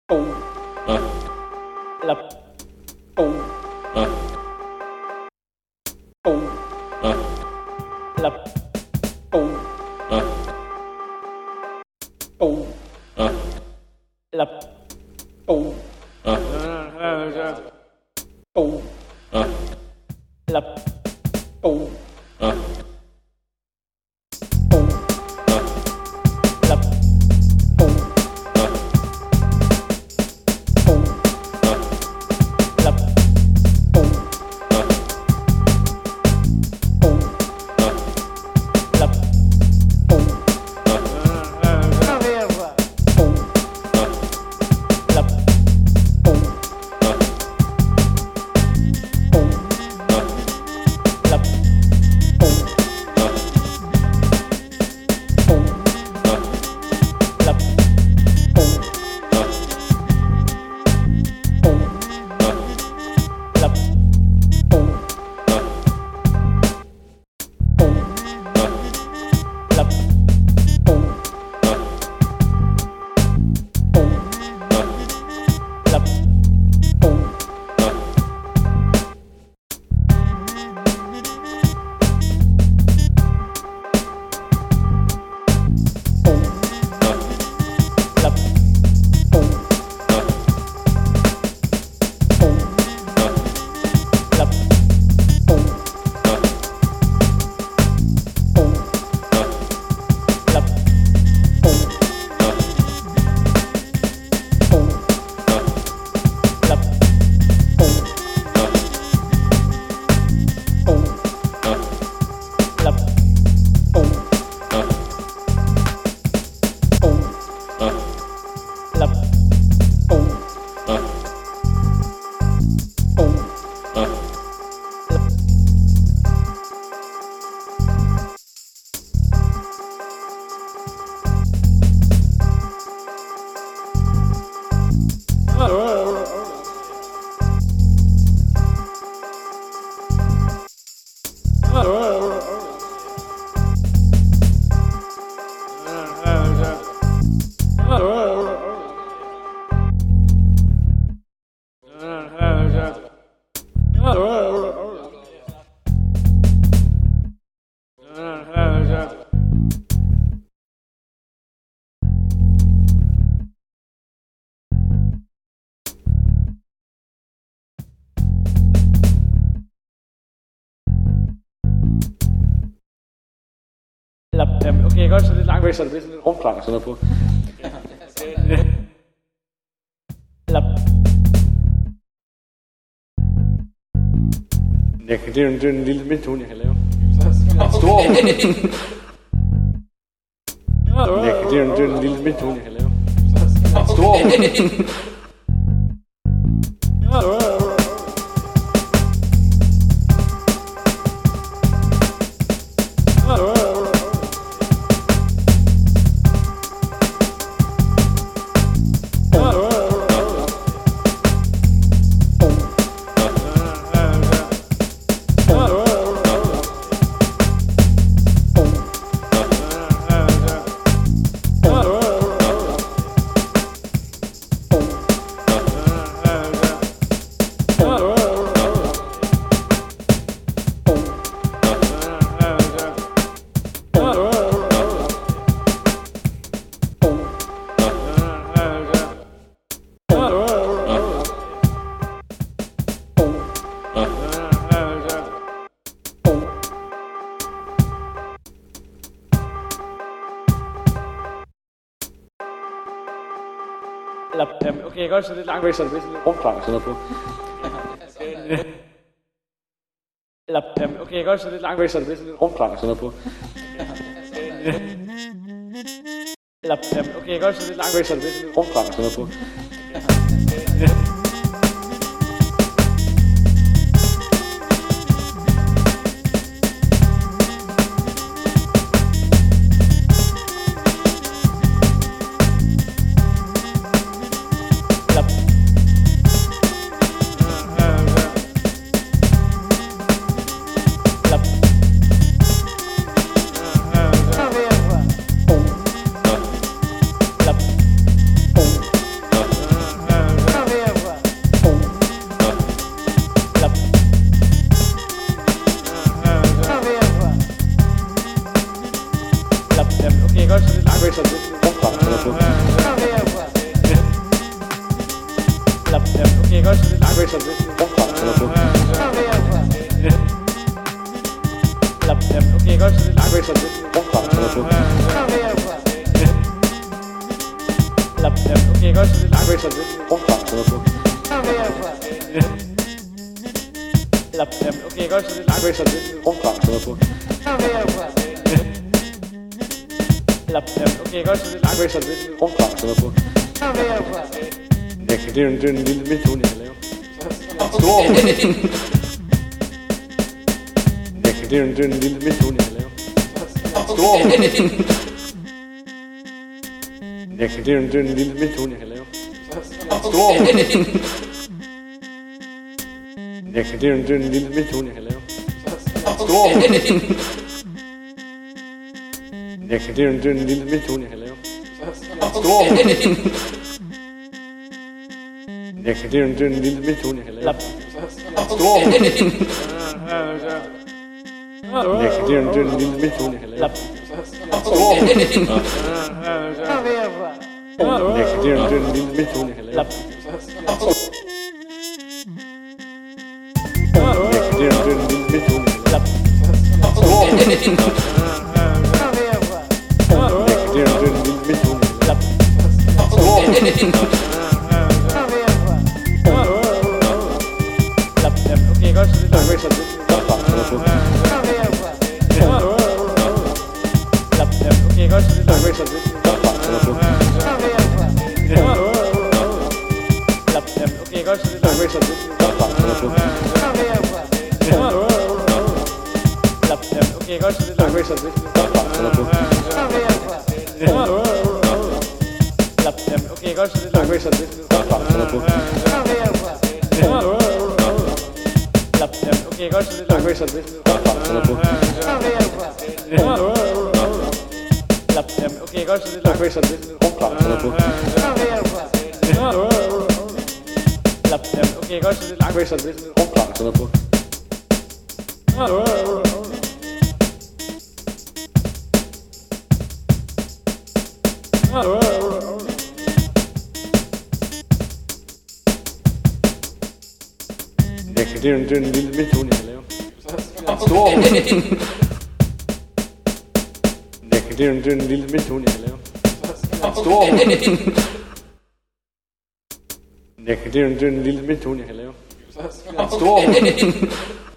Okay, godt, så lidt langt væk, så det bliver sådan lidt rumklang og sådan noget på. Det er jo en lille mindste hund, jeg kan lave. Stor hund. Det er jo en lille mindste hund, jeg kan lave. Stor hund. Okay, godt, så lidt langt væk, så det bliver sådan lidt rumklang og sådan noget på. Okay, godt, så lidt langt væk, så det bliver sådan lidt rumklang og sådan noget på. Okay, godt, så lidt langt væk, så det bliver sådan lidt rumklang og sådan noget på. Okay, godt. Det er langt væk, så det rumklang, så på. Okay, godt. Det er langt væk, så det rumklang, så på. Okay, godt. Det er langt væk, så det rumklang, så på. Det er jo en lille midtone, jeg kan lave. Stor hund. Det er jo en lille midtone, jeg kan lave. Stor hund. Det er jo en lille midtone, jeg kan lave. Stor hund. Det er jo en lille midtone, jeg kan lave. Stor hund. Det er jo en lille midtone, jeg kan lave. Stor hund. Det er jo en lille midtone, jeg kan lave. Stor hund. Det er jo en lille midtone, jeg kan lave. Stor hund. Det er jo en lille midtone, jeg kan lave. Det er jo en lille midtone, jeg kan lave. Stor hund. Det er jo en lille midtone, jeg kan lave. Stor hund. Okay, godt. Det er langt væk, så det rumklang, så på. Okay, godt. Det er langt væk, så det rumklang, så på. Okay, godt. Det er langt væk, så det rumklang, så på. Okay, godt. Det er langt væk, så det rumklang, så på. Okay, godt. Det er langt væk, så det rumklang, så på. Okay, godt. Det er langt væk, så det rumklang, så på. Okay, godt. Det er langt væk, så det rumklang, så på. Okay, godt. Det er langt væk, så det rumklang, så på. Det er jo en lille midtone, jeg kan lave. Stor hund. Det er jo en lille midtone, jeg kan lave. Stor hund. Det er jo en lille midtone, jeg kan lave. Stor hund.